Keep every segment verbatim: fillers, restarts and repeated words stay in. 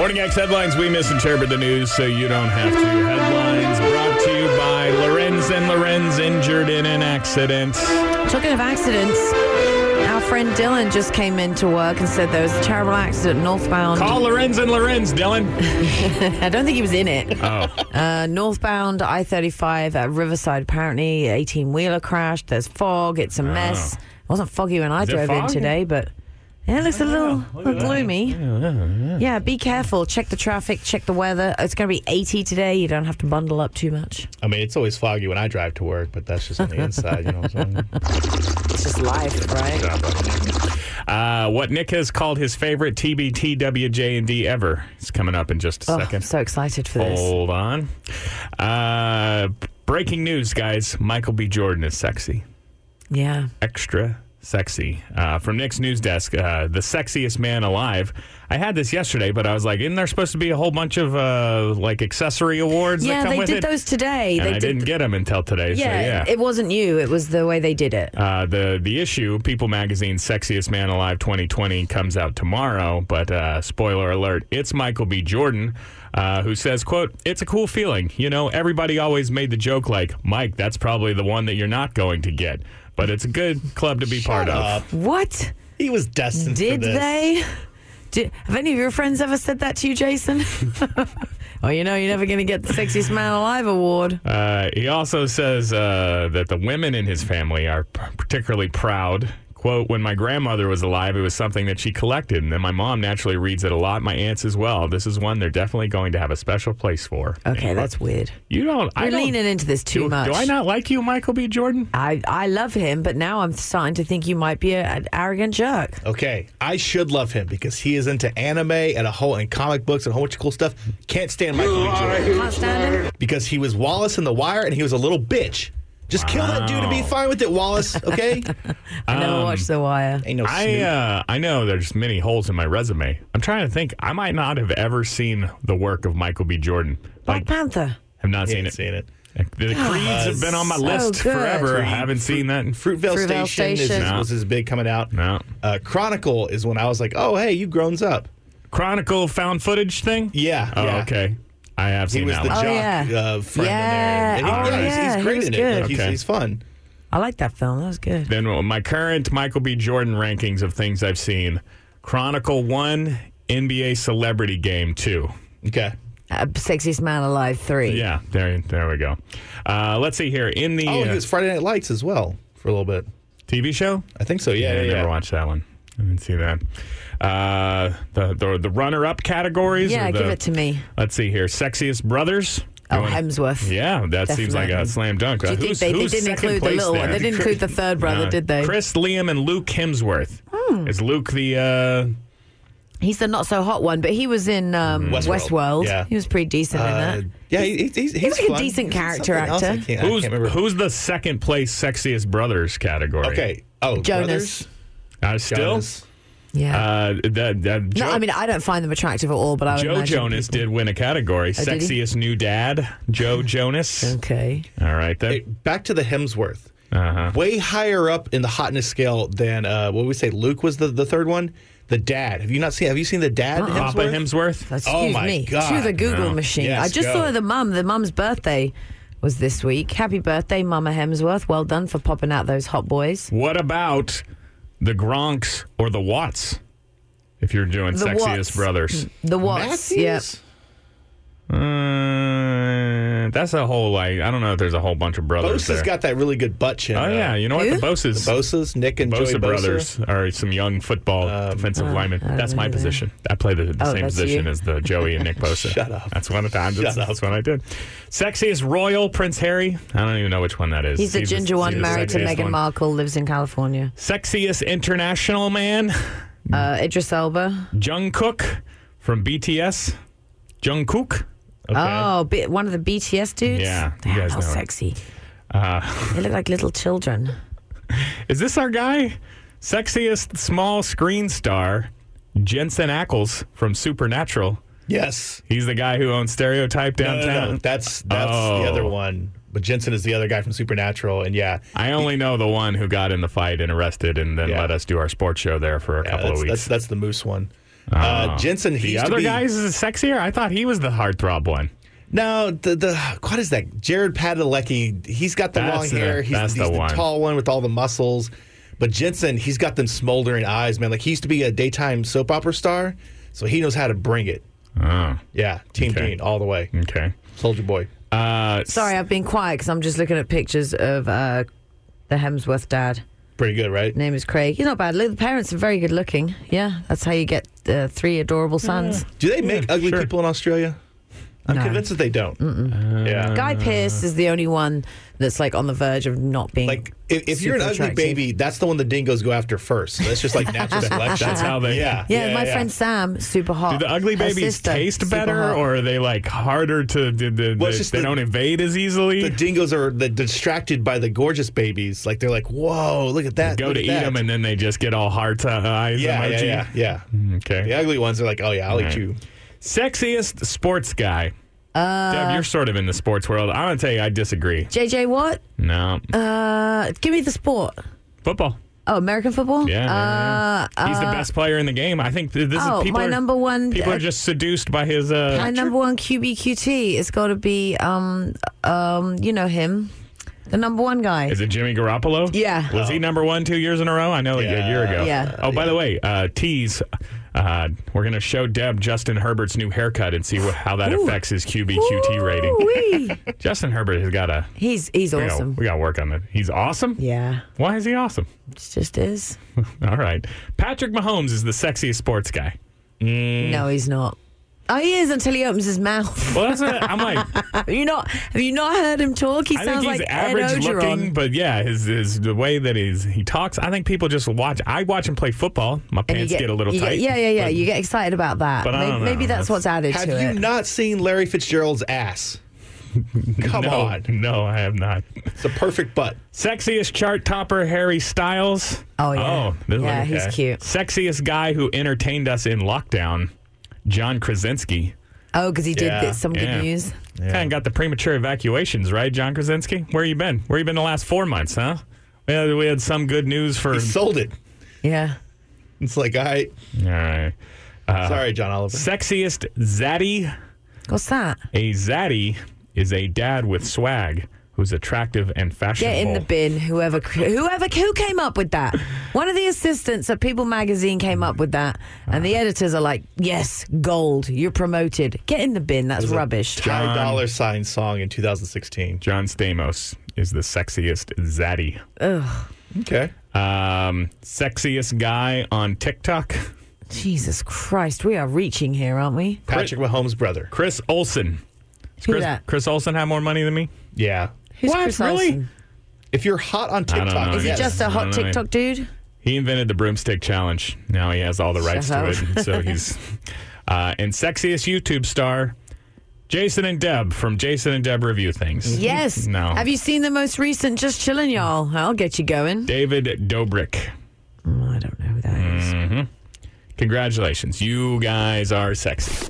Morning X headlines. We misinterpret the news so you don't have to. Headlines brought to you by Lorenz and Lorenz, injured in an accident. Talking of accidents, our friend Dylan just came into work and said there was a terrible accident northbound. Call Lorenz and Lorenz, Dylan. I don't think he was in it. Oh. Uh, northbound I thirty-five at Riverside, apparently. eighteen-wheeler crashed. There's fog. It's a mess. Oh. It wasn't foggy when I Is it drove in fog? today, but yeah, it looks a little, Look little at that. gloomy. Yeah, yeah, yeah. Yeah, be careful. Check the traffic. Check the weather. It's going to be eighty today. You don't have to bundle up too much. I mean, it's always foggy when I drive to work, but that's just on the inside, you know what I'm saying? It's just life, right? Uh, what Nick has called his favorite T B T W J and D ever. It's coming up in just a Oh, I'm second. so excited for this. Hold on. Uh, breaking news, guys. Michael B. Jordan is sexy. Yeah. Extra sexy. Uh, from Nick's news desk, uh, the sexiest man alive. I had this yesterday, but I was like, isn't there supposed to be a whole bunch of uh, like accessory awards Yeah, that come they with did it? those today. And they I did didn't get them until today. Yeah, so yeah. it wasn't you. It was the way they did it. Uh, the the issue, People Magazine's Sexiest Man Alive twenty twenty comes out tomorrow, but uh, spoiler alert, it's Michael B. Jordan, uh, who says, quote, "It's a cool feeling. You know, everybody always made the joke like, Mike, that's probably the one that you're not going to get. But it's a good club to be part of." Up. What? He was destined Did for this. they? Did, have any of your friends ever said that to you, Jason? Well, you know, you're never going to get the Sexiest Man Alive award. Uh, he also says uh, that the women in his family are p- particularly proud. Quote, "When my grandmother was alive, it was something that she collected. And then my mom naturally reads it a lot. My aunts as well. This is one they're definitely going to have a special place for." Okay, And that's weird. You don't... I You're don't, leaning into this too do, much. Do I not like you, Michael B. Jordan? I, I love him, but now I'm starting to think you might be a, an arrogant jerk. Okay, I should love him because he is into anime and a whole and comic books and a whole bunch of cool stuff. Can't stand Michael B. Jordan Can't stand him. because he was Wallace in The Wire and he was a little bitch. Just kill that dude and be fine with it, Wallace. Okay? I never Um, watched The Wire. Ain't no I Snoop. uh, I know there's many holes in my resume. I'm trying to think. I might not have ever seen the work of Michael B. Jordan. Black Like, Panther. have not He seen ain't it. seen it. The Creeds have been on my so list good. forever. I Creed, haven't seen that. Fruitvale, Fruitvale Station, is- Station. was his big coming out. No. Uh, Chronicle is when I was like, oh, hey, you grown up. Chronicle found footage thing? Yeah. Oh, yeah. okay. I have He seen was that the one. Oh, jock yeah. uh, friend Yeah. in there. And he, Oh, yeah, he's, yeah, he's he great was in good. it. Like, he's, Okay. he's fun. I like that film. That was good. Then my current Michael B. Jordan rankings of things I've seen. Chronicle one, N B A Celebrity Game two. Okay. Uh, Sexiest Man Alive three. Yeah, there, there we go. Uh, let's see here. In the Oh, he uh, was Friday Night Lights as well for a little bit. T V show? I think so. Yeah, I yeah, never yeah. watched that one. I didn't see that. Uh, the, the the runner-up categories? Yeah, or the- give it to me. Let's see here. Sexiest Brothers? Oh, You wanna- Hemsworth. Yeah, that seems like a Definitely. slam dunk. Do you Uh, think who's- they, they who's didn't second include the place little one? there? They didn't include the third brother, Uh, did they? Chris, Liam, and Luke Hemsworth. Hmm. Is Luke the... Uh, He's the not so hot one, but he was in um, Westworld. Westworld. Yeah. He was pretty decent in Uh, that. yeah, he, he's, he's, He's like a fun. decent He's character something else I actor. can't- I who's, can't remember. who's the second place Sexiest Brothers category? Okay. Oh, Jonas. Brothers? Uh, still? Jonas. Yeah. Uh, that, that Joe, no, I mean, I don't find them attractive at all, but I would Joe imagine Jonas people- did win a category. Oh, did he? Sexiest new dad, Joe Jonas. Okay. All right, then. Hey, back to the Hemsworth. Uh-huh. Way higher up in the hotness scale than uh, what would we say? Luke was the, the third one. The dad. Have you not seen? Have you seen the dad? Uh-uh. Papa Hemsworth? Excuse Oh, my me. God. To the Google No. machine. Yes, I just go. thought of the mum. The mum's birthday was this week. Happy birthday, Mama Hemsworth. Well done for popping out those hot boys. What about the Gronks or the Watts? If you're doing The Sexiest Watts. Brothers. The Watts. Matthews? Yeah. Uh, that's a whole, like, I don't know if there's a whole bunch of brothers Bosa's there. got that really good butt chin. Oh, uh, yeah. You know what? Who? The Boses. Bosa's, Nick and Bosa Joey Bosa. brothers are some young football defensive Oh, linemen. I don't That's my know that. position. I play the, the Oh, same that's position you? as the Joey and Nick Bosa. Shut up. That's one of the times. That's, Shut up. that's what I did. Sexiest royal, Prince Harry. I don't even know which one that is. He's the He's ginger he's one the married to sexiest Meghan one. Markle, lives in California. Sexiest international man, Uh, Idris Elba. Jungkook from B T S. Jungkook. Okay. Oh, bi- one of the B T S dudes? Yeah, you Damn, guys how know it. sexy. Uh, They look like little children. is this our guy? Sexiest small screen star, Jensen Ackles from Supernatural. Yes. He's the guy who owns Stereotype No, no, downtown. no, That's that's Oh. the other one. But Jensen is the other guy from Supernatural, and yeah, I only know the one who got in the fight and arrested and then Yeah. let us do our sports show there for a yeah couple that's, of that's weeks. that's the Moose one. Uh, Jensen, he The used other to be, guy is sexier? I thought he was the heartthrob one. No, the the what is that? Jared Padalecki. He's got the That's long the- hair. He's, that's he's the the, one. tall one with all the muscles. But Jensen, he's got them smoldering eyes, man. Like he used to be a daytime soap opera star, so he knows how to bring it. Oh, Yeah, Team Okay. Dean all the way. okay. Soldier Boy. Uh, Sorry, I've been quiet because I'm just looking at pictures of uh, the Hemsworth dad. Pretty good, right? Name is Craig. He's not bad. Look, the parents are very good looking. Yeah, that's how you get uh, three adorable sons. Do they make ugly sure. people in Australia? I'm No. convinced that they don't. Yeah. Guy Pearce is the only one that's like on the verge of not being Like if, if you're an super ugly attractive. baby, that's the one the dingoes go after first. That's just like natural selection. That's how they- Yeah. Yeah, my friend Sam, super hot. do the ugly Her babies sister, taste super better, hot. or are they like harder to? Do, do, Well, it's they just they the- don't evade as easily. The dingoes are the distracted by the gorgeous babies. Like they're like, whoa, look at that. Go look to at eat that. them, and then they just get all heart uh, eyes yeah, emoji. yeah, yeah, yeah. Okay. The ugly ones are like, oh yeah, I'll All eat right. you. Sexiest sports guy. Uh, Deb, you're sort of in the sports world. I'm gonna tell you, I disagree. J J Watt? No, Uh, give me the sport. football. Oh, American football? Yeah, yeah, yeah. Uh, he's the uh, best player in the game. I think th- this oh, is people. my are, number one. people uh, are just seduced by his. Uh, my number one Q B Q T is got to be, um, um, you know him, the number one guy. Is it Jimmy Garoppolo? Yeah. Was he number one two years in a row? I know like a Yeah. year ago. Yeah. Oh, by the way, uh, tease. Uh, we're going to show Deb Justin Herbert's new haircut and see wh- how that Ooh. affects his Q B Q T rating. Ooh-wee. Justin Herbert has got a. He's he's We awesome. got, we got to work on that. He's awesome? Yeah, Why is he awesome? it just is. All right. Patrick Mahomes is the sexiest sports guy. No, he's not. Oh, he is until he opens his mouth. Well, that's what I'm like. have you not? Have you not heard him talk? He I sounds think he's like average Ed Ogeron. looking, but yeah, his, his the way that he's he talks. I think people just watch. I watch him play football. My And you pants get, a little you tight. Get, yeah, yeah, yeah. but- You get excited about that. But I maybe, don't know. maybe that's That's- what's added Have to you it. not seen Larry Fitzgerald's ass? Come no, on. no, I have not. It's a perfect butt. Sexiest chart topper, Harry Styles. Oh, yeah. Oh, this is Yeah, like- he's okay. cute. Sexiest guy who entertained us in lockdown, John Krasinski. Oh, because he did Yeah, th- some yeah. good news. Kind of got the premature evacuations, right, John Krasinski? Where you been? Where you been the last four months, huh? We had, we had some good news for. He sold it. Yeah. It's like, all right. All right. Uh, Sorry, John Oliver. Sexiest zaddy. What's that? A zaddy is a dad with swag who's attractive and fashionable. Get in the bin, whoever, whoever, who came up with that? One of the assistants at People Magazine came up with that, and the editors are like, "Yes, gold. You're promoted. Get in the bin. That's rubbish." High dollar sign song in two thousand sixteen. John Stamos is the sexiest zaddy. Ugh, Okay. Um, sexiest guy on TikTok, Jesus Christ, we are reaching here, aren't we? Patrick Mahomes' brother. Chris Olsen. Does Who Chris, that? Chris Olsen have more money than me? Yeah. Who's What? Chris Really? Olsen? If you're hot on I don't TikTok, know. Is he yes. just a I hot don't know. TikTok dude? He invented the broomstick challenge. Now he has all the rights Shut to up. it. So he's uh, and sexiest YouTube star, Jason and Deb from Jason and Deb Review Things. Yes. No. Have you seen the most recent Just Chillin', y'all? I'll get you going. David Dobrik. Oh, I don't know who that is. Mm-hmm. Congratulations. You guys are sexy.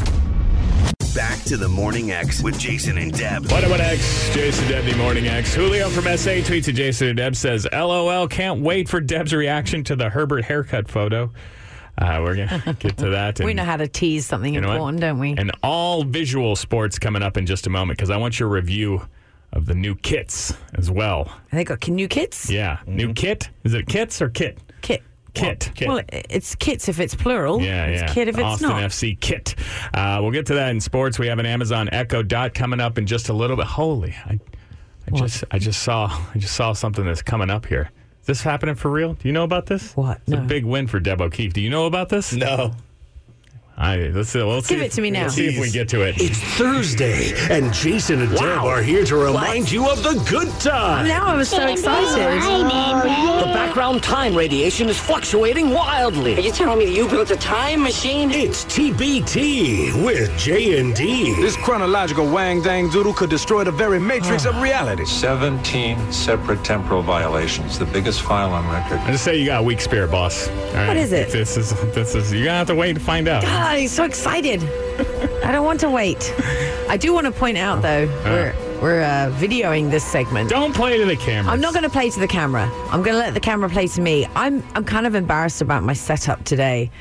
Back to the Morning X with Jason and Deb. What about X? Jason Deb, the Morning X. Julio from S A tweets at Jason and Deb, says, LOL, can't wait for Deb's reaction to the Herbert haircut photo. Uh, we're going to get to that. We and- know how to tease something you know what? important, don't we? And all visual sports coming up in just a moment because I want your review of the new kits as well. They got new kits? Yeah. New kit? Is it kits or kit? Kit. Kit. Kit. Well, it's kits if it's plural. Yeah, it's yeah. kit if it's Austin not. F C kit. Uh, we'll get to that in sports. We have an Amazon Echo Dot coming up in just a little bit. Holy, I, I just, I just saw, I just saw something that's coming up here. Is this happening for real? Do you know about this? What? It's a No. big win for Deb O'Keefe. Do you know about this? No. I let's see. Let's Give see it if- to me now. Let's see if we get to it. It's Thursday, and Jason and Deb Wow. are here to remind you of the good time. Now I was so excited. The background time radiation is fluctuating wildly. Are you telling me you built a time machine? It's T B T with J and D. This chronological wang dang doodle could destroy the very matrix of reality. seventeen separate temporal violations, the biggest file on record. I just say you got a weak spirit, boss. All right? What is it? This is this is. You're gonna have to wait to find out. God, I'm so excited. I don't want to wait. I do want to point out, though, we're, we're uh, videoing this segment. Don't play to the camera. I'm not going to play to the camera. I'm going to let the camera play to me. I'm I'm kind of embarrassed about my setup today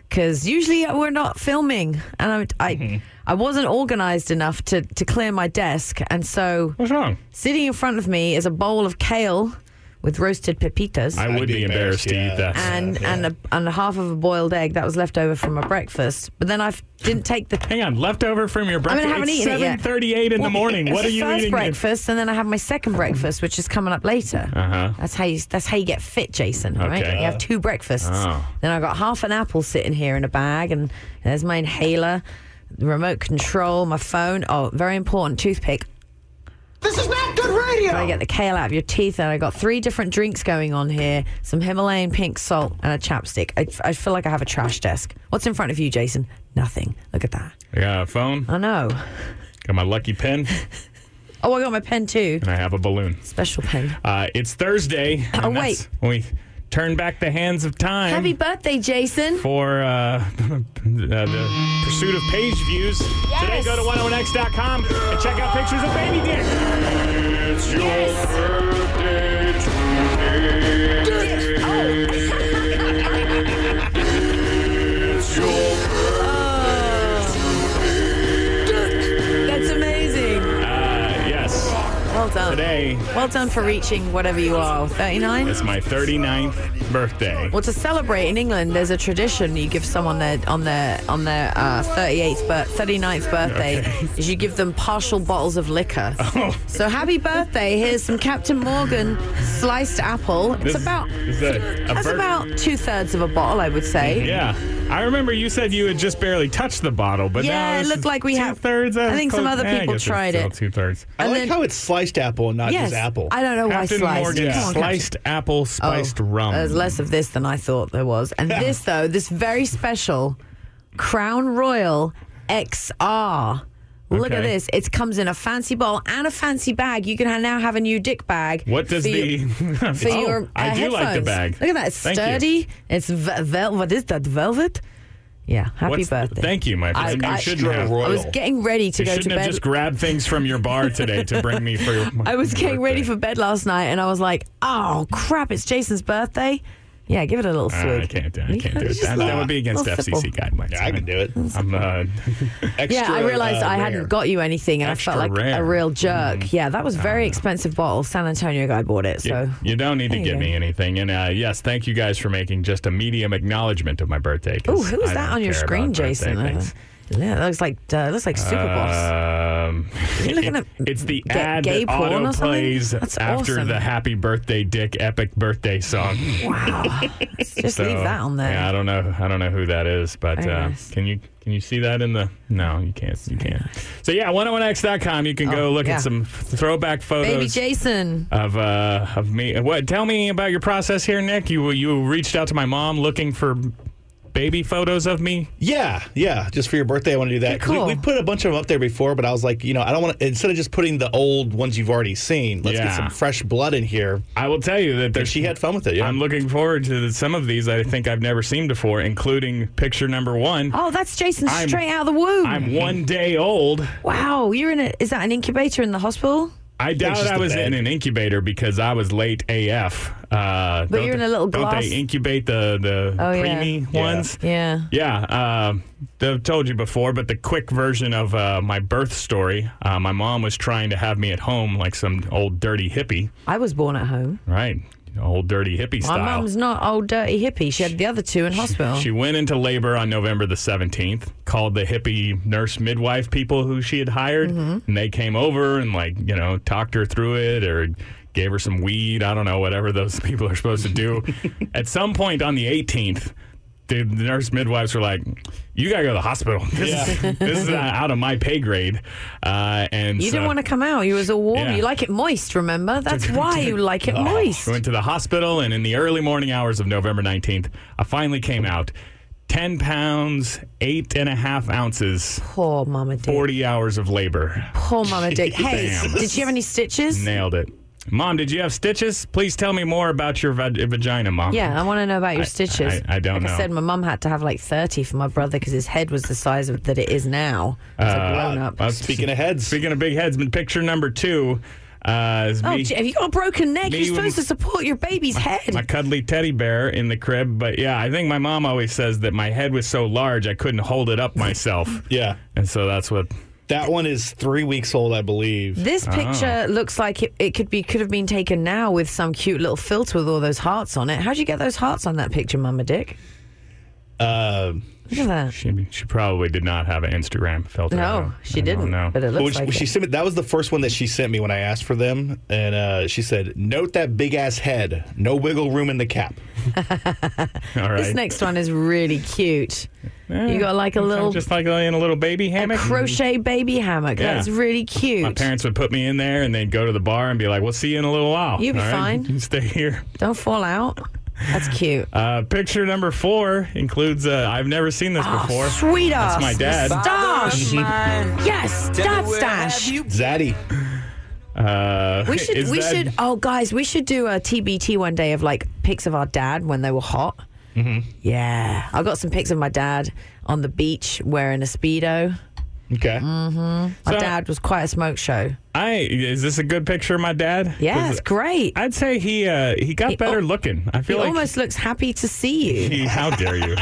because usually we're not filming, and I I, Mm-hmm. I wasn't organized enough to, to clear my desk, and so What's wrong? sitting in front of me is a bowl of kale with roasted pepitas. I would be be embarrassed to embarrassed, eat yeah. that. and and a, and a half of a boiled egg that was left over from my breakfast. But then I f- didn't take the Hang on, leftover from your breakfast? I haven't it's eaten it yet. seven thirty-eight in the morning. It's What are the you first eating? breakfast, and then I have my second breakfast, which is coming up later. Uh-huh. That's how you. That's how you get fit, Jason. Right? Okay. You have two breakfasts. Oh. Then I got half an apple sitting here in a bag, and there's my inhaler, the remote control, my phone. Oh, very important toothpick. This is not good radio. Gotta get the kale out of your teeth. And I got three different drinks going on here: some Himalayan pink salt and a chapstick. I, I feel like I have a trash desk. What's in front of you, Jason? Nothing. Look at that. I got a phone, I know. got my lucky pen, Oh, I got my pen too. and I have a balloon. Special pen. Uh, it's Thursday. and Oh, that's wait. when we turn back the hands of time. Happy birthday, Jason. for uh, uh, the pursuit of page views. Today, go to one oh one x dot com and check out pictures of baby dick. It's your birthday today. It's your That's amazing. uh, yes. Well done. Today Well done for reaching whatever you are. thirty-nine? is my thirty-ninth birthday. Well, to celebrate in England, there's a tradition you give someone their on their on their uh, thirty-eighth, but thirty-ninth birthday Okay. is you give them partial bottles of liquor. Oh. So happy birthday! Here's some Captain Morgan sliced apple. It's This about is a, a that's bir- about two thirds of a bottle, I would say. Yeah. I remember you said you had just barely touched the bottle, but Yeah, now it this looked is like we have- two-thirds. I think some other people tried it. Two-thirds. I And like then- how it's sliced apple and not Yes, just apple. I don't know why Captain sliced. Morgan Come on, Captain. sliced apple spiced Oh, rum. There's less of this than I thought there was. And this, though, this very special Crown Royal X R. Look at Okay. this. It comes in a fancy bowl and a fancy bag. You can ha- now have a new dick bag. What does for the? your- for Oh, your uh, I do like the headphones. bag. Look at that. It's Thank you. sturdy. It's ve- vel- What is that? Velvet? Yeah. Happy What's- birthday. Thank you, my friend. I- you I- shouldn't have. Royal. I was getting ready to You go to shouldn't have bed. just grabbed things from your bar today to bring me for your. I was getting ready birthday. for bed last night, and I was like, "Oh crap! It's Jason's birthday." Yeah, give it a little Uh, swig. I can't do it. I You can't can do it. just That, little- that would be against little F C C sipple. guidelines. Yeah, I can do it. I'm uh, Extra, Yeah, I realized uh, I rare. hadn't got you anything, and Extra I felt like rare. a real jerk. Yeah, that was a very expensive bottle. San Antonio guy bought it, so you, you don't need to There you give go. me anything. And uh, yes, thank you guys for making just a medium acknowledgement of my birthday. 'cause Oh, who is I that don't on your care screen, about birthday Jason? things. Yeah, that looks like uh, looks like Superboss. Um, you looking at it's the ga- ad gay that porn or auto something? plays That's after awesome. the Happy Birthday Dick epic birthday song. Wow, just So, leave that on there. Yeah, I don't know. I don't know who that is, but Very uh, nice. can you can you see that in the? No, you can't. You can't. So yeah, one oh one x dot com. You can go Oh, look yeah. at some throwback photos. Baby Jason. Of uh of me. What? Tell me about your process here, Nick. You you reached out to my mom looking for baby photos of me. Yeah, yeah. Just for your birthday, I want to do that. Yeah, 'Cause cool. We, we put a bunch of them up there before, but I was like, you know, I don't want to. Instead of just putting the old ones you've already seen, let's Yeah. get some fresh blood in here. I will tell you that And there's, she had fun with it. Yeah. I'm looking forward to some of these I think I've never seen before, including picture number one. Oh, that's Jason I'm- straight out of the womb. I'm one day old. Wow, you're in a. Is that an incubator in the hospital? I doubt just I the was bed. in an incubator because I was late A F. Uh, But don't you're in they- a little Don't glass- they incubate the, the Oh, yeah. creamy Yeah. ones? Yeah. Yeah, uh, I've told you before, but the quick version of uh, my birth story, uh, my mom was trying to have me at home like some old dirty hippie, I was born at home. right? Old dirty hippie My style. mum's not old dirty hippie. She had the other two in hospital. She went into labor on November the seventeenth, called the hippie nurse midwife people who she had hired, Mm-hmm. and they came over and, like, you know, talked her through it or gave her some weed. I don't know, whatever those people are supposed to do. At some point on the eighteenth, the the nurse midwives were like, "You gotta go to the hospital. This is, this is uh, out of my pay grade." Uh, and You so didn't want to come out. You was all warm. Yeah. You like it moist, remember? That's why you like it moist. I went to the hospital, and in the early morning hours of November nineteenth, I finally came out. ten pounds, eight and a half ounces, Poor Mama Dick. forty hours of labor. Poor Mama Dick. Hey, Damn. did she have any stitches? Nailed it. Mom, did you have stitches? Please tell me more about your va- vagina, Mom. Yeah, I want to know about your stitches. I- I don't like know. I said, my mum had to have like thirty for my brother because his head was the size of that it is now. It's a grown up. Uh, Speaking of heads. Speaking of big heads, picture number two. Uh, is Oh, me, gee, have you got a broken neck? me You're supposed to with- support your baby's head. my cuddly teddy bear in the crib. But yeah, I think my mom always says that my head was so large I couldn't hold it up myself. Yeah. And so that's what. That one is three weeks old, I believe. This picture Oh. looks like it, it could be could have been taken now with some cute little filter with all those hearts on it. How'd you get those hearts on that picture, Mama Dick? Uh, Look at that. She, she probably did not have an Instagram filter. I No, don't- she I don't didn't. know. But it when looks she, like when she it. sent me, that was the first one that she sent me when I asked for them. And uh, she said, note that big ass head. No wiggle room in the cap. All right. This next one is really cute. You got like a little just like in a little baby a hammock. crochet baby hammock. Yeah. That's really cute. My parents would put me in there, and they'd go to the bar and be like, "We'll see you in a little while." You'll be All right? fine. You stay here. Don't fall out. That's cute. Uh, picture number four includes. Uh, I've never seen this before. Sweet ass. That's my dad. Stash. Yes, dad stash. Zaddy. Uh, We should. is We that- should. Oh, guys, we should do a T B T one day of like pics of our dad when they were hot. Mm-hmm. Yeah, I got some pics of my dad on the beach wearing a Speedo. Okay. My So- dad was quite a smoke show. I is this a good picture of my dad? Yeah, 'Cause it's great. I'd say he uh, he got He better al- looking. I He feel like almost looks happy to see you. he, how dare you?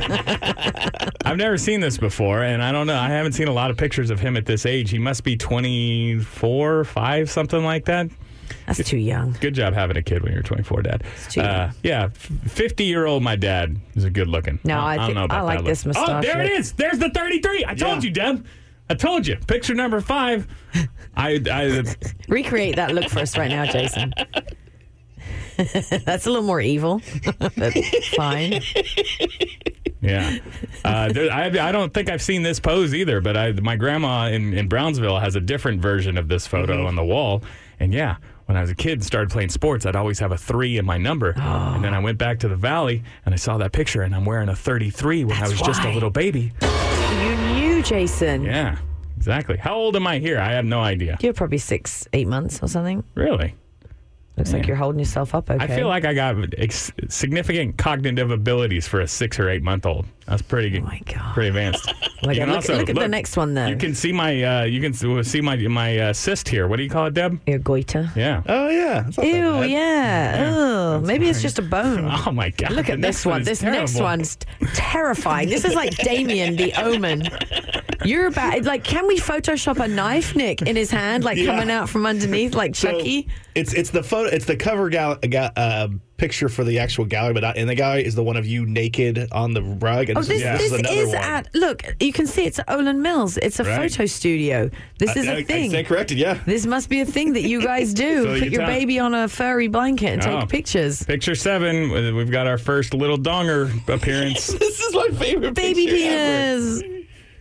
I've never seen this before, and I don't know. I haven't seen a lot of pictures of him at this age. He must be twenty-four, five, something like that. That's too young. Good job having a kid when you're twenty-four, Dad. too young. Uh, yeah, fifty-year-old my dad is a good looking. No, I don't think- know about I like that this look. moustache Oh, there it look. is. There's the thirty-three. I told Yeah. you, Deb. I told you. Picture number five. I, I Recreate that look for us right now, Jason. That's a little more evil, but fine. yeah. Uh, there, I, I don't think I've seen this pose either, but I, my grandma in, in Brownsville has a different version of this photo Mm-hmm. on the wall. And yeah, when I was a kid and started playing sports, I'd always have a three in my number. And then I went back to the valley and I saw that picture, and I'm wearing a thirty-three when I That's was just a why. little baby. You knew, Jason. Yeah, exactly. How old am I here? I have no idea. You're probably six, eight months or something. Really? Looks like Yeah. you're holding yourself up okay. I feel like I got ex- significant cognitive abilities for a six or eight month old. That's pretty good. Oh my God. Pretty advanced. Oh my You God, can look, also- look at the look, next one, though. You can see my uh, you can s- see my my uh, cyst here. What do you call it, Deb? Your goiter. Yeah. Oh, yeah. That's not that Ew, bad. yeah. Oh, maybe it's just a bone. Oh my God! Look at The this next one. is This next terrible. one's t- terrifying. This is like Damien, the Omen. You're about like, can we Photoshop a knife, Nick, in his hand, like Yeah. coming out from underneath, like So, Chucky? it's it's the photo. It's the cover gal, ga- uh, picture for the actual gallery, but not in the gallery. Is the one of you naked on the rug. And Oh, this, is, this another is one. at. Look, you can see it's at Olin Mills. It's a Right. photo studio. This is I, a I, thing. I stand corrected. Yeah. This must be a thing that you guys do. So Put you your tell- baby on a furry blanket and Oh. take pictures. Picture seven. uh, We've got our first little donger appearance. This is my favorite Baby picture ever. penis.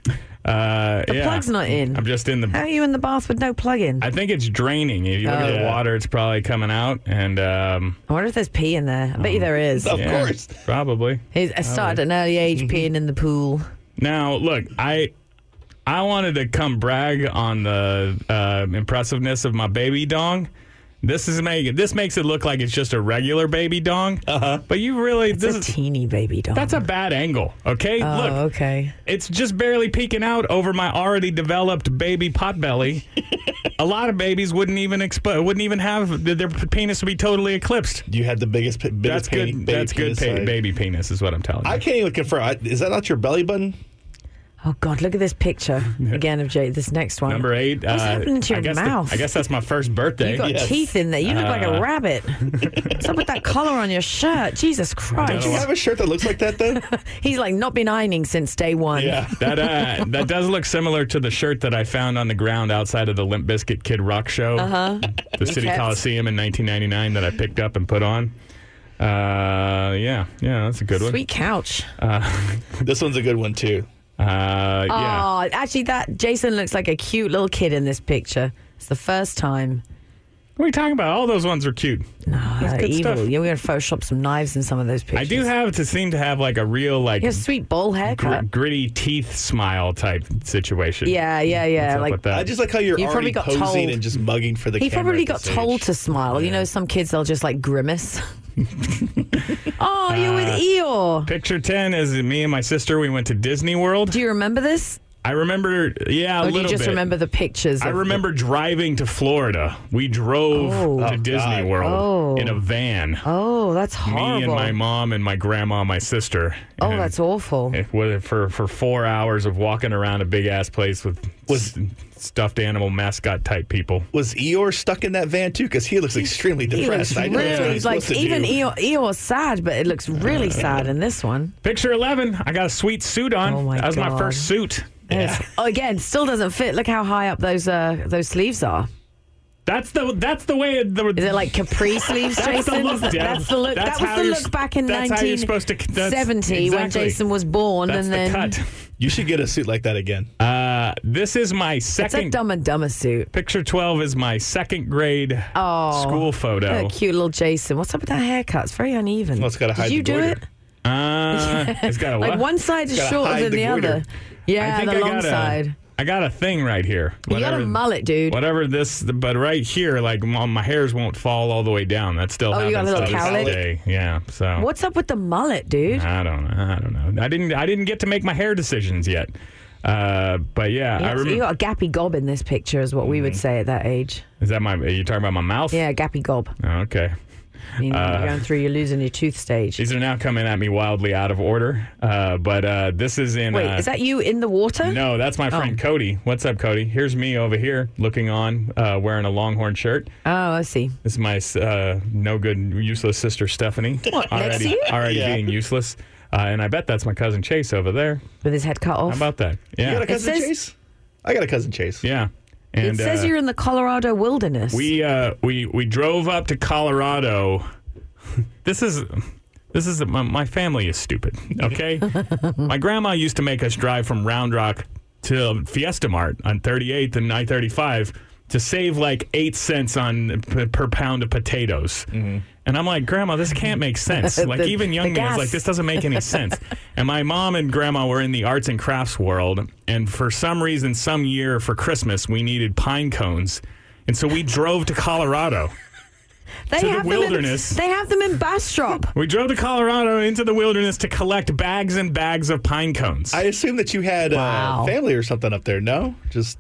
Uh, The yeah. plug's not in. I'm just in the. How are you in the bath with no plug in? I think it's draining. If you look Oh. at the Yeah. water, it's probably coming out, and um, I wonder if there's pee in there. I bet you there is. Of yeah, course. probably. He's I started at an early age peeing in the pool. Now, look, I I wanted to come brag on the uh, impressiveness of my baby dong. This is make this makes it look like it's just a regular baby dong. Uh-huh. But you really It's this a is teeny baby dog. that's a bad angle. Okay, Oh, look, okay. it's just barely peeking out over my already developed baby pot belly. A lot of babies wouldn't even expo- wouldn't even have their penis to be totally eclipsed. You had the biggest, pi- biggest That's painting- good. baby That's good. penis Pa- size. baby penis is what I'm telling you. I can't even confirm. I, is that not your belly button? Oh God, look at this picture again of Jay. This next one. Number eight. What's uh, happening to I your guess the- mouth? I guess that's my first birthday. You got Yes. teeth in there. You look like Uh, a rabbit. What's up with that collar on your shirt? Jesus Do Christ. you have a shirt that looks like that, though? He's like not been ironing since day one. Yeah. That uh, that does look similar to the shirt that I found on the ground outside of the Limp Bizkit Kid Rock show, uh-huh. the City kept. Coliseum in nineteen ninety-nine that I picked up and put on. Uh, yeah, yeah, that's a good one. Sweet couch. This one's a good one, too. Uh, yeah. Oh, actually, that Jason looks like a cute little kid in this picture. It's the first time. What are you talking about? All those ones are cute. No, That's good evil. stuff. Yeah, we're gonna Photoshop some knives in some of those pictures. I do have to seem to have like a real like You have a sweet bowl gr- haircut. gritty teeth smile type situation. Yeah, yeah, yeah. What's up Like with that? I just like how you're You probably already got posing told. and just mugging for the he camera. probably at got this told age. to smile. You know, some kids they'll just like grimace. Oh, you're with Eeyore. Picture ten is me and my sister. We went to Disney World. Do you remember this? I remember, yeah, a Or do little you just bit. remember the pictures? I of remember driving to Florida. We drove Oh. to Oh, Disney God. World Oh. in a van. Oh, that's horrible. Me and my mom and my grandma and my sister. Oh, And that's awful. it was for for four hours of walking around a big ass place with Was- s- stuffed animal mascot type people. Was Eeyore stuck in that van too? Because he looks extremely He depressed. looks I know that's what really he's like supposed to even do. Eeyore, Eeyore's sad, but it looks really sad in this one. Picture eleven. I got a sweet suit on. Oh, my that was my God. first suit. Yes. Oh, again, still doesn't fit. Look how high up those uh, those sleeves are. That's the that's the way. It, the, Is it like capri sleeves, That's the Jason? look, Is that- Deb. that's the look. That's that was how the you're look s- back in that's how you're supposed to- nineteen that's- seventy when exactly. Jason was born, That's and the then cut. You should get a suit like that again. Uh, this is my it's a second. Dumb and Dumber suit. Picture twelve is my second grade Oh, school photo. Look, cute little Jason. What's up with that haircut? It's very uneven. Well, it's gotta hide Did you the do goiter. it? Uh, it's got a Like what? one side is gotta shorter hide than the the, goiter. other. Yeah, I think the I long got side. A, I got a thing right here. You got a mullet, dude. Whatever this, but right here, like my my hairs won't fall all the way down. That still Oh, happens you got a little to this cowlick? day. Yeah. So What's up with the mullet, dude? I don't know. I don't know. I didn't. I didn't get to make my hair decisions yet. Uh, but yeah, I Yes, remember. you got a gappy gob in this picture, is what we would say at that age. Is that my? Are you talking about my mouth? Yeah, gappy gob. Oh, okay. You know, Uh, you're going through, you're losing your tooth stage. These are now coming at me wildly out of order. Uh, but uh, this is in. Wait, uh, is that you in the water? No, that's my friend Oh. Cody. What's up, Cody? Here's me over here looking on, uh, wearing a Longhorn shirt. Oh, I see. This is my uh, no good, useless sister Stephanie. What, next already, to you? already Yeah. being useless. Uh, and I bet that's my cousin Chase over there. With his head cut off. How about that? You Yeah. got a cousin says- Chase? I got a cousin Chase. Yeah. it And says uh, you're in the Colorado wilderness. we uh, we we drove up to Colorado. This is this is my, my family is stupid. Okay, my grandma used to make us drive from Round Rock to Fiesta Mart on thirty-eighth and I thirty-five to save like eight cents on p- per pound of potatoes. And I'm like, Grandma, this can't make sense. Like The- even young the me is gas. like, this doesn't make any sense. And my mom and grandma were in the arts and crafts world, and for some reason, some year for Christmas, we needed pine cones, and so we drove to Colorado. they to the have wilderness. Them in, they have them in Bastrop. We drove to Colorado into the wilderness to collect bags and bags of pine cones. I assume that you had Wow. uh, family or something up there. No, just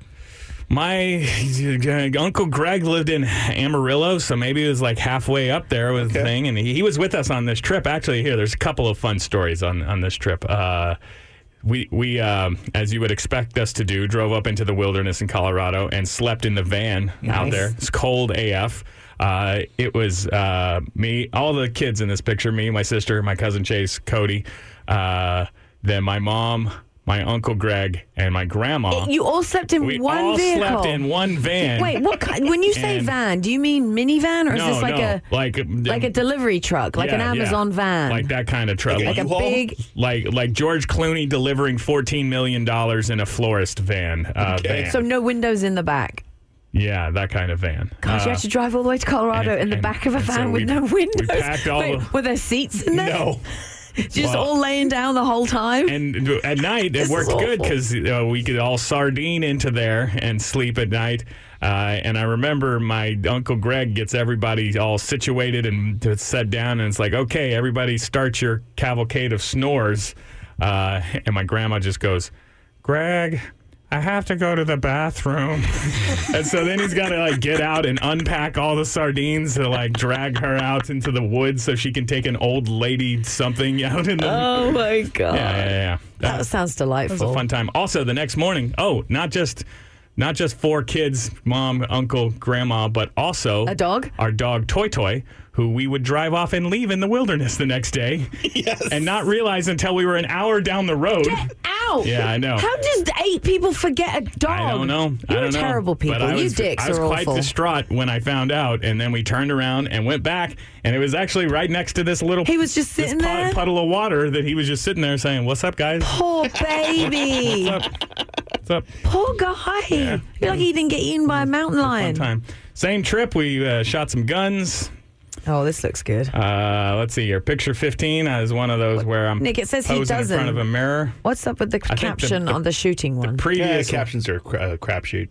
My uh, Uncle Greg lived in Amarillo, so maybe it was like halfway up there with the Okay. thing. And he, he was with us on this trip. Actually, here, there's a couple of fun stories on, on this trip. Uh, we, we um, as you would expect us to do, drove up into the wilderness in Colorado and slept in the van out Nice. there. It's cold A F. Uh, it was uh, me, all the kids in this picture, me, my sister, my cousin Chase, Cody, uh, then my mom, my Uncle Greg, and my grandma. You all slept in We one all vehicle. slept in one van. Wait, what kind? When you say And- van, do you mean minivan, or is no, this like no, a like like a delivery truck, like an yeah, yeah. Amazon van, like that kind of truck, Like a like a U-Haul? big? like like George Clooney delivering fourteen million dollars in a florist van. Uh, Okay. van. So no windows in the back. yeah, that kind of van. Gosh, Uh, you had to drive all the way to Colorado and- in the and- back of a and so van with we- no windows. we packed all Wait, the- were there seats in there? no. Just Well- all laying down the whole time. And at night, it This is worked good awful. because uh, we could all sardine into there and sleep at night. Uh, and I remember my Uncle Greg gets everybody all situated and to set down, and it's like, okay, everybody start your cavalcade of snores. Uh, and my grandma just goes, Greg, I have to go to the bathroom. And so then he's got to like get out and unpack all the sardines to like drag her out into the woods so she can take an old lady something out in the Oh my god, yeah, yeah, yeah. that That sounds was delightful. a fun time. Also, the next morning, oh, not just not just four kids, mom, uncle, grandma, but also A dog? our dog Toy Toy, who we would drive off and leave in the wilderness the next day, Yes. and not realize until we were an hour down the road. Ow! Yeah, I know. How does eight people forget a dog? I don't know. You're I don't know. terrible people. But I you was, dicks I was are quite awful. distraught when I found out, and then we turned around and went back, and it was actually right next to this little. He was just this sitting pu- there? puddle of water that he was just sitting there saying, "What's up, guys? Poor baby. What's up? What's up?" Poor guy. You're like he didn't get eaten by a mountain Fun lion. time. Same trip. We uh, shot some guns. Oh, this looks good. Uh, let's see here. Picture fifteen is one of those where I'm Nick, it says he posing in front of doesn't. a mirror. What's up with the the- caption the on the shooting one? Yeah, Previous. captions are a cra- uh, crapshoot.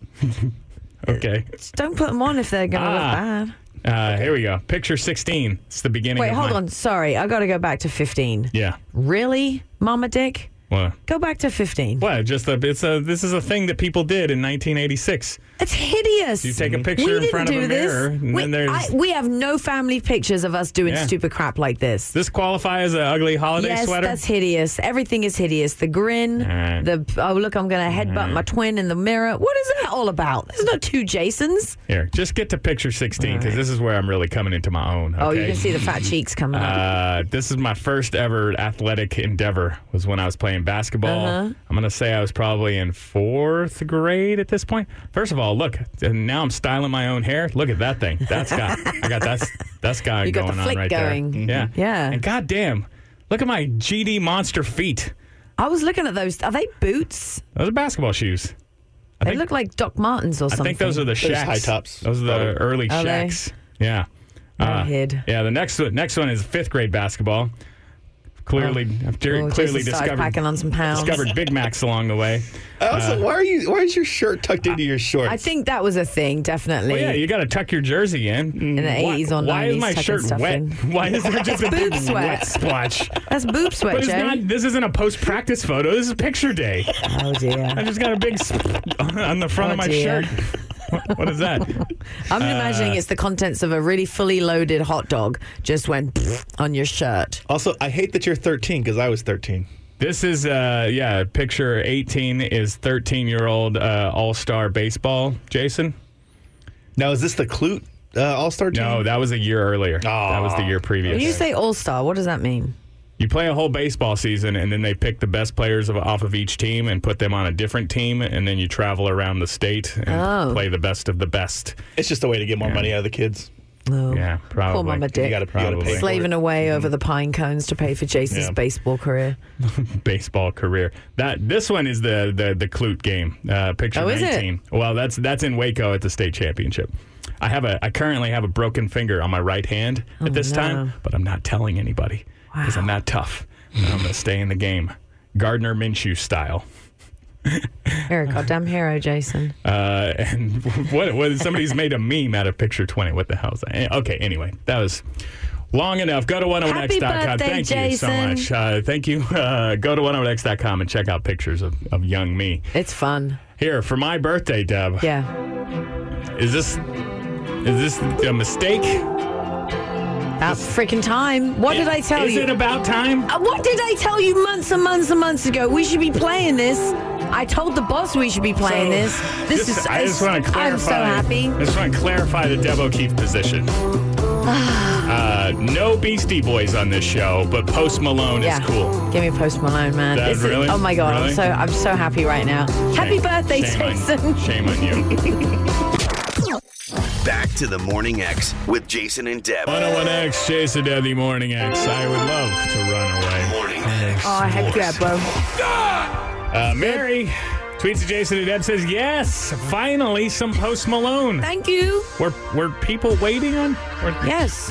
Okay. Just don't put them on if they're going to Ah. look bad. Uh, here we go. Picture sixteen. It's the beginning Wait, of hold my- on. Sorry, I got to go back to fifteen. Yeah. Really, Mama Dick? What? Go back to fifteen. What? Just a, it's a. This is a thing that people did in nineteen eighty-six. It's hideous. You take a picture we in didn't front do of a this. mirror, and we, then there's. I, we have no family pictures of us doing Yeah. stupid crap like this. Does this qualify as an ugly holiday Yes, sweater? that's hideous. Everything is hideous. The grin, right. the oh look, I'm going to headbutt my twin in the mirror. What is that all about? There's no two Jasons. Here, just get to picture sixteen because this is where I'm really coming into my own. Okay? Oh, you can see the fat cheeks coming up. Uh, this is my first ever athletic endeavor. Was when I was playing basketball. Uh-huh. I'm gonna say I was probably in fourth grade at this point. First of all, look, and now I'm styling my own hair. Look at that thing. That's got I got that's that's got You got going the on flick right going. there. Yeah, Yeah. And goddamn, look at my G D monster feet. I was looking at those. Are they boots? Those are basketball shoes. I They think, look like Doc Martens or I something. think those are the Those Shaqs. high tops. Those are the Probably. early Are they? Shaqs. Yeah. No Uh, hid. Yeah, the next one, next one is fifth grade basketball. Clearly, I've ter- Oh, clearly Jason started discovered packing on some pounds. discovered Big Macs along the way. Also, why are you? Why is your shirt tucked into your shorts? I think that was a thing, definitely. Well, yeah, you got to tuck your jersey in. in the eighties or Why is nineties, my tucking shirt stuff wet? in. Why is there just a Boob big sweat. wet splotch? That's boob sweat, But it's Jay. not. This isn't a post-practice photo. This is picture day. Oh dear. I just got a big sp- on the front Oh, of my dear. shirt. What, what is that? I'm imagining it's the contents of a really fully loaded hot dog just went on your shirt. Also, I hate that you're thirteen because I was thirteen. This is, uh, yeah, picture eighteen is thirteen-year-old uh, all-star baseball, Jason. Now, is this the Clute uh, All Star team? No, that was a year earlier. That was the year previous. When you say all star, what does that mean? You play a whole baseball season, and then they pick the best players of, off of each team and put them on a different team, and then you travel around the state and Oh. play the best of the best. It's just a way to get more money out of the kids. Oh, Yeah, probably. poor Mama Dick. You gotta, you gotta Probably. pay for Slaving it. away over the pine cones to pay for Jason's Yeah. baseball career. Baseball career. That this one is the the the Clute game. Uh, picture Oh, is it? nineteen. Well, that's that's in Waco at the state championship. I have a I currently have a broken finger on my right hand at this Oh, no. time, but I'm not telling anybody because I'm that tough. And I'm gonna stay in the game, Gardner Minshew style. You're a goddamn hero, Jason. Uh, and what what somebody's made a meme out of picture twenty. What the hell is that? Eh, Okay, anyway, that was long enough. Go to one oh one x dot com. Happy birthday, Thank you so Jason. much. Uh, thank you. Uh, go to one oh one x dot com and check out pictures of, of young me. It's fun. Here, for my birthday, Deb, Yeah. is this is this a mistake? About freaking time. What did I tell is you? Is it about time? Uh, what did I tell you months and months and months ago? We should be playing this. I told the boss we should be playing So, this. This just- is. I just want to clarify. I'm so happy. I just want to clarify the Deb O'Keefe position. uh, no Beastie Boys on this show, but Post Malone Yeah. is cool. Give me Post Malone, man. That This is- really? oh my god, Really? I'm so I'm so happy right now. Happy Shame- birthday, shame Jason. On, shame on you. Back to the Morning X with Jason and Deb. one oh one X, Jason Deb, the Morning X. I would love to run away. Morning X. Oh, heck yeah, bro. Uh, Mary tweets to Jason and Deb says, yes, finally some Post Malone. Thank you. Were, were people waiting on? Were, Yes.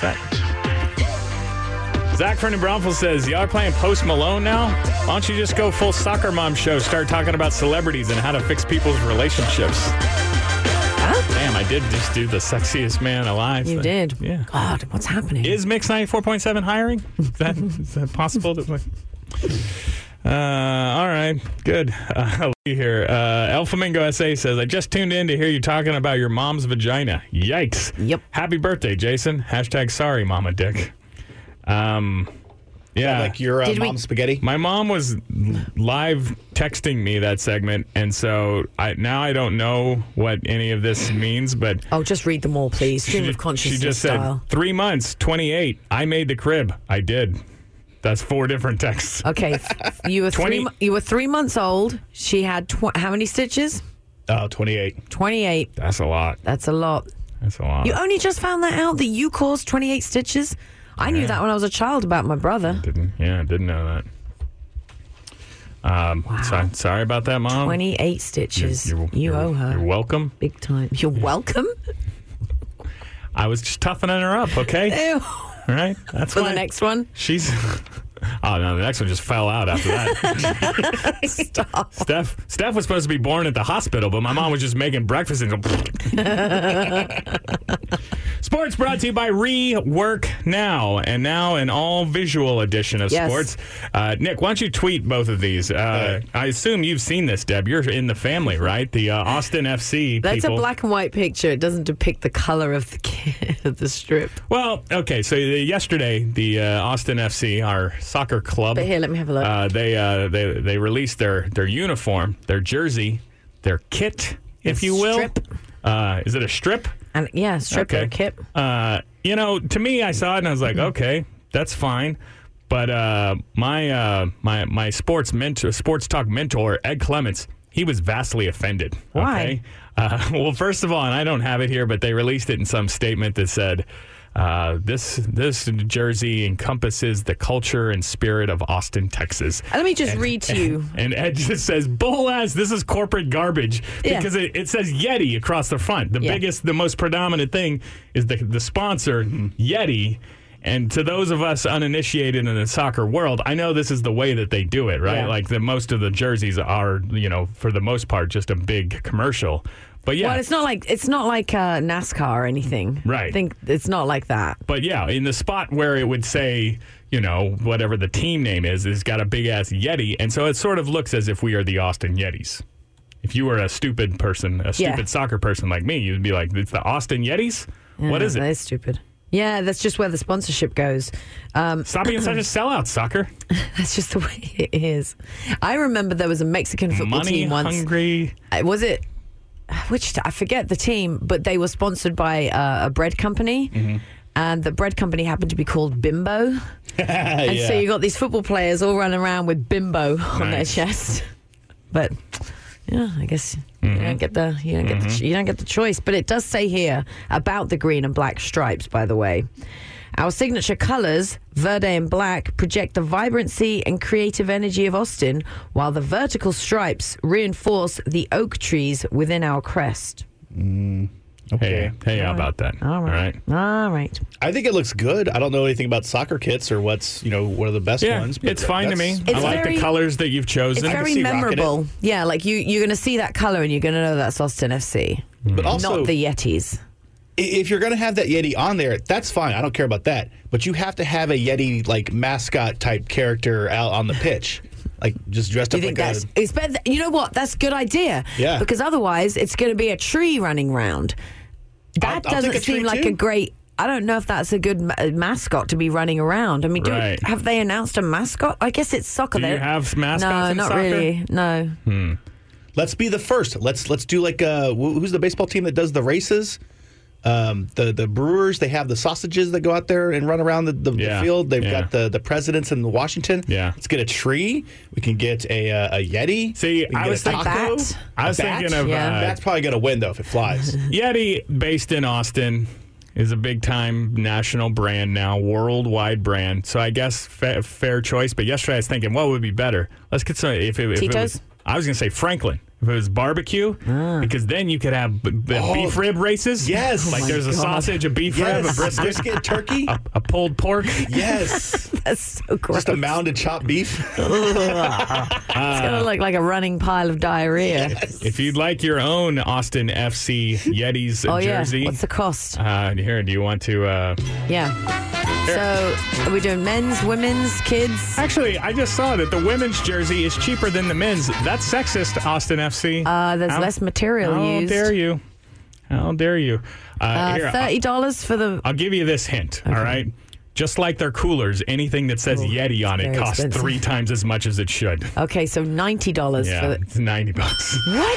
Zach from New Braunfels says, y'all are playing Post Malone now? Why don't you just go full soccer mom show, start talking about celebrities and how to fix people's relationships? Damn, I did just do the sexiest man alive. You thing. did. Yeah. God, what's happening? Is Mix ninety-four point seven hiring? Is that, is that possible? To, uh, all right, good. Uh, I'll be here. Uh, El Flamingo S A says, I just tuned in to hear you talking about your mom's vagina. Yikes. Yep. Happy birthday, Jason. Hashtag sorry, Mama Dick. Um, yeah. Like your uh, Did we- mom's spaghetti? My mom was live texting me that segment, and so I now I don't know what any of this means, but Oh, just read them all, please. Stream she, of consciousness she just style. said, three months, twenty-eight. I made the crib. I did. That's four different texts. Okay, you were twenty three. mo- You were three months old. She had tw- how many stitches? Oh, twenty-eight. Twenty-eight. That's a lot. That's a lot. That's a lot. You only just found that out that you caused twenty-eight stitches. I knew that when I was a child about my brother. Didn't, yeah, I didn't know that. Um, so, sorry about that, Mom. twenty-eight stitches. You're- you you're- owe her. You're welcome. Big time. You're welcome. I was just toughening her up, okay? Ew. All right? That's For why the next one. She's... Oh, no, the next one just fell out after that. Stop. Steph Steph was supposed to be born at the hospital, but my mom was just making breakfast and go... Sports brought to you by Rework Now, and now an all-visual edition of Yes. sports. Uh, Nick, why don't you tweet both of these? Uh, I assume you've seen this, Deb. You're in the family, right? The uh, Austin F C That's people. a black and white picture. It doesn't depict the color of the kid, of the strip. Well, okay, so uh, yesterday, the uh, Austin F C, our soccer club, But here, let me have a look. uh, they, uh, they they released their, their uniform, their jersey, their kit, if It's you will. strip. Uh, is it a strip? And yeah, strip Okay. or kip. Uh, you know, to me, I saw it and I was like, okay, that's fine. But uh, my uh, my my sports mentor, sports talk mentor, Ed Clements, he was vastly offended. Why? Okay? Uh, well, first of all, and I don't have it here, but they released it in some statement that said, uh, this this jersey encompasses the culture and spirit of Austin, Texas. And let me just read to you. And Ed just says, bull ass, this is corporate garbage. Yeah. Because it, it says Yeti across the front. The Yeah. biggest, the most predominant thing is the, the sponsor, Yeti. And to those of us uninitiated in the soccer world, I know this is the way that they do it, right? Yeah. Like the most of the jerseys are, you know, for the most part, just a big commercial. But yeah. Well, it's not like it's not like uh, NASCAR or anything. Right. I think it's not like that. But yeah, in the spot where it would say, you know, whatever the team name is, it's got a big ass Yeti. And so it sort of looks as if we are the Austin Yetis. If you were a stupid person, a stupid Yeah. soccer person like me, you'd be like, it's the Austin Yetis? What Yeah, is That it? is stupid. Yeah, that's just where the sponsorship goes. Um, Stop being such a sellout, soccer. that's just the way it is. I remember there was a Mexican football Money team once. hungry. Uh, Was it? Which I forget the team, but they were sponsored by uh, a bread company, Mm-hmm. and the bread company happened to be called Bimbo. And so you got these football players all running around with Bimbo on their Nice. chest. But yeah, I guess Mm-hmm. you don't get the you don't get the, you don't get the choice. But it does say here about the green and black stripes. By the way, our signature colors, verde and black, project the vibrancy and creative energy of Austin, while the vertical stripes reinforce the oak trees within our crest. Hey, hey, how about that? All right, all right. I think it looks good. I don't know anything about soccer kits or what's, you know, what are the best Yeah, ones. but it's fine to me. that's- I It's like very- the colors that you've chosen. It's very see rocking it. memorable. Yeah, like you you're going to see that color and you're going to know that's Austin F C, But also, not the Yetis. i- if you're going to have that Yeti on there, that's fine. I don't care about that. But you have to have a Yeti like mascot type character out on the pitch, like just dressed Do up you think like that's a. it's better? You know what? That's a good idea. Yeah. Because otherwise, it's going to be a tree running round. That I'll- I'll doesn't take a tree seem like too. a great. I don't know if that's a good ma- mascot to be running around. I mean, do Right. have they announced a mascot? I guess it's soccer. Do you They're- have mascots No, in not soccer? really. No. Let's be the first. Let's let's do like uh, wh- who's the baseball team that does the races? Um, the the Brewers. They have the sausages that go out there and run around the, the, Yeah, the field. They've yeah. got the the presidents in Washington. Yeah. Let's get a tree. We can get a uh, a Yeti. See, We can I get was a thinking- taco. Bat? I was A bat? thinking of Yeah. uh, That's probably gonna win though if it flies. Yeti, based in Austin, is a big time national brand now, worldwide brand. So I guess fa- fair choice. But yesterday I was thinking, what would be better? Let's get some. If it, if it Tito's? was, I was going to say Franklin. If it was barbecue, because then you could have b- b- Oh, beef rib races. yes. like Oh my there's a God. sausage, a beef rib, a yes, brisket, brisket, turkey. a, a pulled pork. Yes, That's so gross. just a mound of chopped beef. It's going to look like a running pile of diarrhea. If you'd like your own Austin F C Yetis Oh yeah. jersey, What's the cost? uh, here, do you want to? Uh, Yeah. So are we doing men's, women's, kids? Actually, I just saw that the women's jersey is cheaper than the men's. That's sexist, Austin F C. Uh, there's How- less material How used. dare you? How dare you? Uh, Uh, here, Thirty dollars for the. I'll, I'll give you this hint, all right? Just like their coolers, anything that says Yeti on it very costs expensive. three times as much as it should. Okay, so ninety dollars Yeah, for the. it's ninety bucks.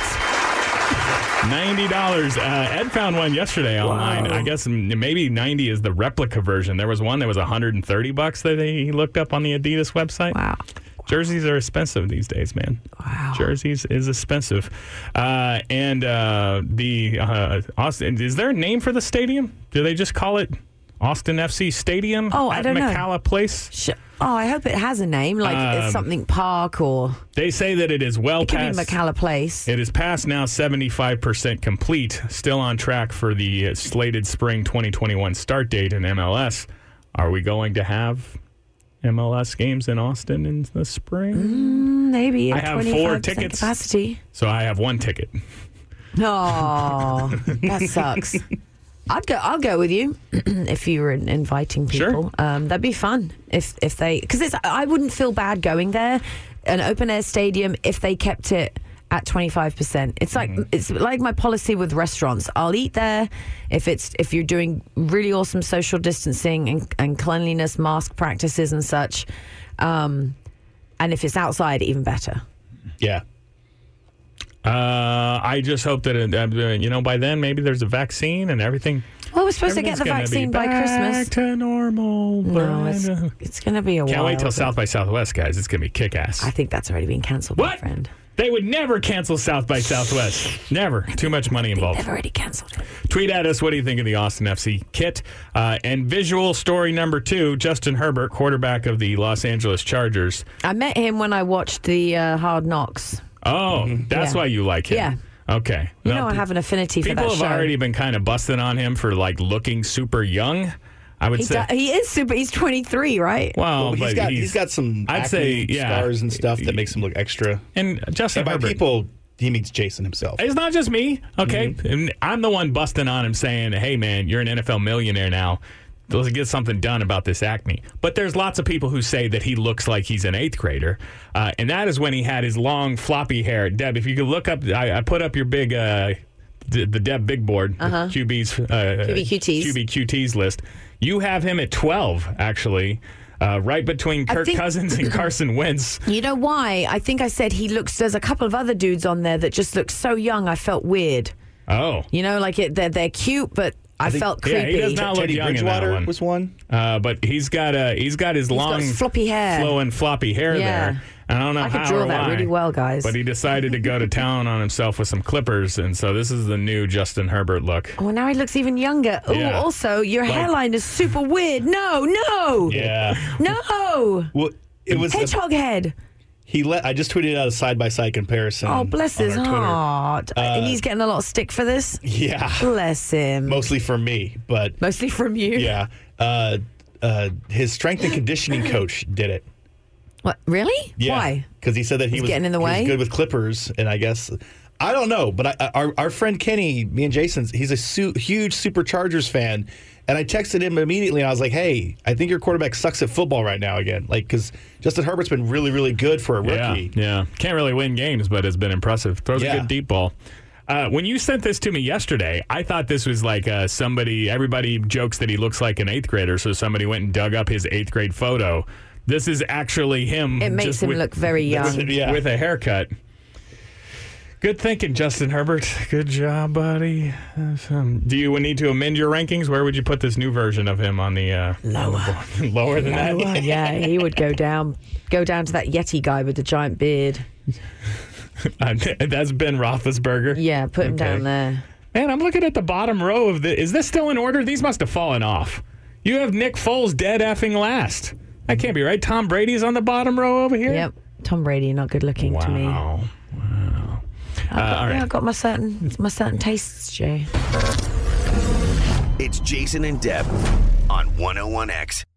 What? ninety dollars. Uh, Ed found one yesterday online. I guess m- maybe ninety is the replica version. There was one that was one hundred thirty bucks that he looked up on the Adidas website. Wow. Jerseys are expensive these days, man. Wow. Jerseys is expensive. Uh, and uh, the uh, Austin, is there a name for the stadium? Do they just call it Austin F C Stadium Oh, I at don't know. McCalla Place? Sh- Oh, I hope it has a name, like Um, it's something Park or They say that it is well it could past. be McCalla Place. It is past now seventy-five percent complete, still on track for the uh, slated spring twenty twenty-one start date in M L S. Are we going to have M L S games in Austin in the spring? Maybe I at have four twenty-five percent tickets. capacity. So I have one ticket. Oh, that sucks. I'd go. I'll go with you if you were inviting people. Sure. Um, that'd be fun if if they because it's. I wouldn't feel bad going there, an open air stadium, if they kept it at twenty-five percent. It's like mm. it's like my policy with restaurants. I'll eat there if it's if you're doing really awesome social distancing and, and cleanliness, mask practices and such. Um, and if it's outside, even better. Yeah. Uh, I just hope that, uh, you know, by then maybe there's a vaccine and everything. Well, we're supposed to get the vaccine by Christmas. Back to normal. No, it's, it's going to be a while. Can't wait till South by Southwest, guys. It's going to be kick-ass. I think that's already been cancelled, my friend. They would never cancel South by Southwest. Never. Too much money involved. They've already cancelled it. Tweet at us. What do you think of the Austin F C kit? Uh, and visual story number two, Justin Herbert, quarterback of the Los Angeles Chargers. I met him when I watched the uh, Hard Knocks. Oh, mm-hmm. that's yeah. why you like him. Yeah. Okay. You well, know I have an affinity for that show. People have already been kind of busting on him for, like, looking super young. I would he say do, he is super. He's twenty-three, right? Well, well he's but got he's, he's got some I'd say yeah, scars and stuff that makes him look extra. And Justin and by Herbert, people, he means Jason himself. It's not just me, okay? Mm-hmm. And I'm the one busting on him saying, "Hey, man, you're an N F L millionaire now. Let's get something done about this acne." But there's lots of people who say that he looks like he's an eighth grader, uh, and that is when he had his long floppy hair. Deb, if you could look up, I, I put up your big. Uh, The, the Deb Big Board, uh-huh. Q B's uh, Q B Q Ts. Q B Q Ts list. You have him at twelve, actually, uh, right between Kirk think, Cousins and Carson Wentz. You know why? I think I said he looks. There's a couple of other dudes on there that just look so young. I felt weird. Oh, you know, like it, they're they're cute, but I, I think, felt creepy. Yeah, he does not look Teddy young Bridgewater in that one. was one, uh, but he's got uh, he's got his he's long, got his floppy hair, flowing floppy hair yeah. there. And I don't know I how could draw or that why, really well, guys. But he decided to go to town on himself with some clippers, and so this is the new Justin Herbert look. Oh, now he looks even younger. Oh, Yeah. also, your Like- hairline is super weird. No, no. Yeah. No. well, it was Hedgehog head. He let. I just tweeted out a side by side comparison. Oh, bless on his our Twitter. heart. Uh, and he's getting a lot of stick for this. Yeah, Bless him. mostly from me, but Mostly from you. yeah. Uh, uh, his strength and conditioning coach did it. What? Really? Yeah, Why? because he said that he He's was getting in the he way? was good with clippers, and I guess I don't know. But I, our our friend Kenny, me and Jason's, he's a su- huge Superchargers fan, and I texted him immediately. And I was like, "Hey, I think your quarterback sucks at football right now again." Like, because Justin Herbert's been really, really good for a rookie. Yeah, yeah. Can't really win games, but it's been impressive. Throws Yeah. a good deep ball. Uh, when you sent this to me yesterday, I thought this was like uh, somebody, everybody jokes that he looks like an eighth grader, so somebody went and dug up his eighth grade photo. This is actually him. It makes just him with, look very young. With, Yeah. with a haircut. Good thinking, Justin Herbert. Good job, buddy. Um, do you need to amend your rankings? Where would you put this new version of him on the uh, Lower. on the Lower than that? Lower. Yeah, he would go down, go down to that Yeti guy with the giant beard. Uh, that's Ben Roethlisberger. Yeah, put him Okay. down there. Man, I'm looking at the bottom row of the. Is this still in order? These must have fallen off. You have Nick Foles dead effing last. That can't be right. Tom Brady's on the bottom row over here. Yep. Tom Brady, not good looking Wow. to me. Wow. I've got, all right. yeah, I've got my certain my certain tastes, Jay. It's Jason and Deb on one oh one X.